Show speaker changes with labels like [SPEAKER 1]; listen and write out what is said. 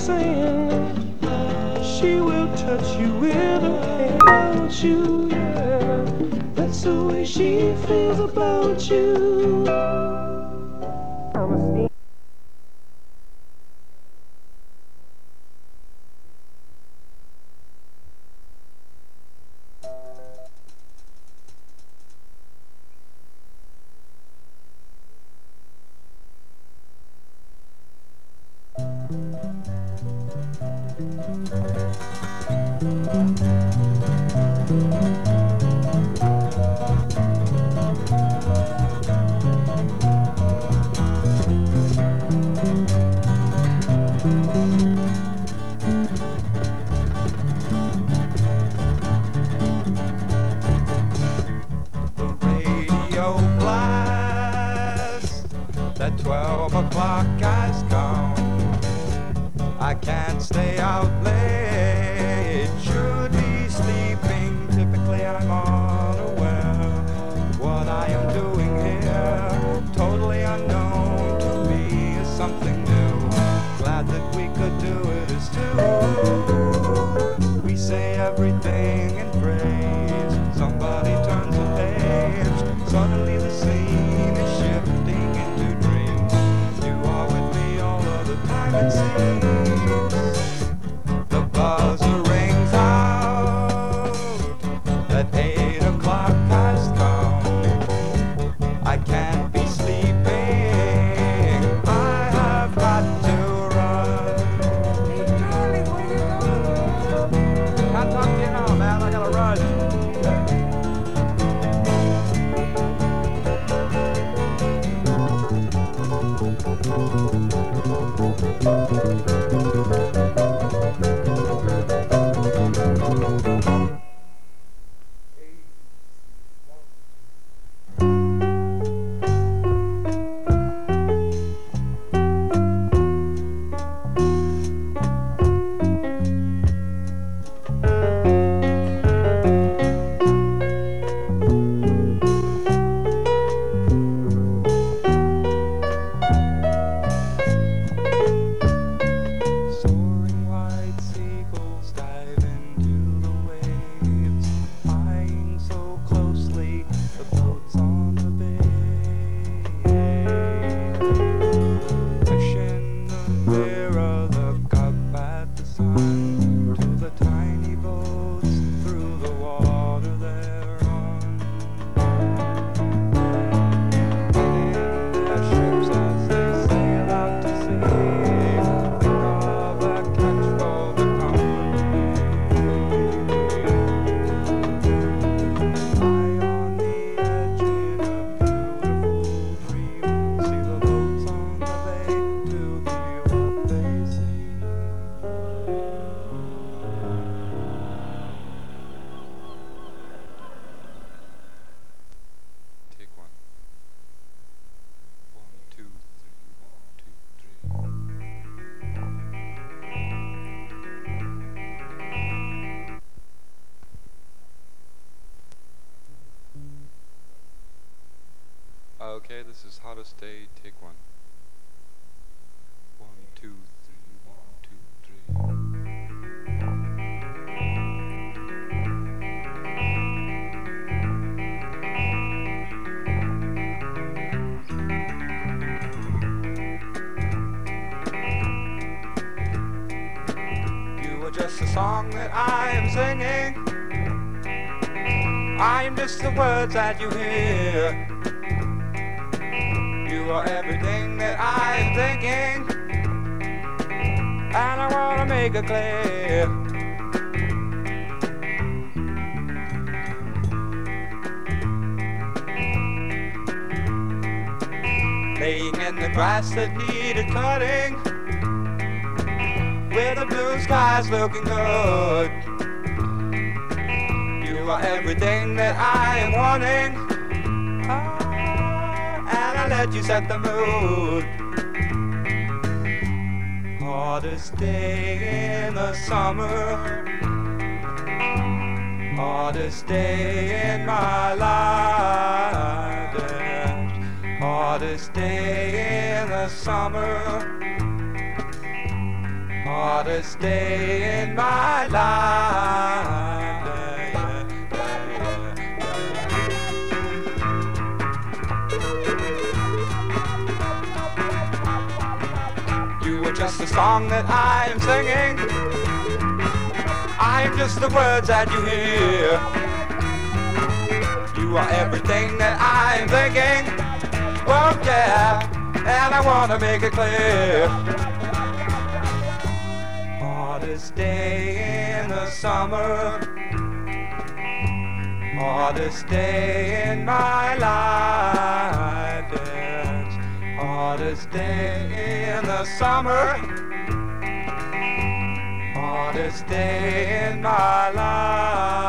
[SPEAKER 1] saying she will touch you with her hair, won't you? Yeah, that's the way she feels about you.
[SPEAKER 2] That 12 o'clock has come. I can't stay out late. Should be sleeping. Typically I'm unaware what I am doing here. Totally unknown to me is something new. Glad that we could do it as two. We say everything in praise. Somebody turns the page. Suddenly the scene is shifting into dreams. You are with me all of the time it seems. The buzzer rings out that 8 o'clock has come. I can't be sleeping. I have got to run. Hey Charlie, where you going? Can't talk to you now, man. I gotta run. Okay, this is How to Stay, take one. 1, 2, 3, 1, 2, 3. You are just a song that I am singing. I am just the words that you hear. You are everything that I am thinking, and I want to make it clear. Laying in the grass that needed cutting, where the blue sky's looking good. You are everything that I am wanting, and I let you set the mood. Hardest day in the summer, hardest day in my life, yeah. Hardest day in the summer, hardest day in my life. You were just the song that I am singing. I'm just the words that you hear. You are everything that I'm thinking. Oh yeah, and I want to make it clear. Hardest day in the summer, hardest day in my life, yes. Hardest day in the summer, hardest day in my life.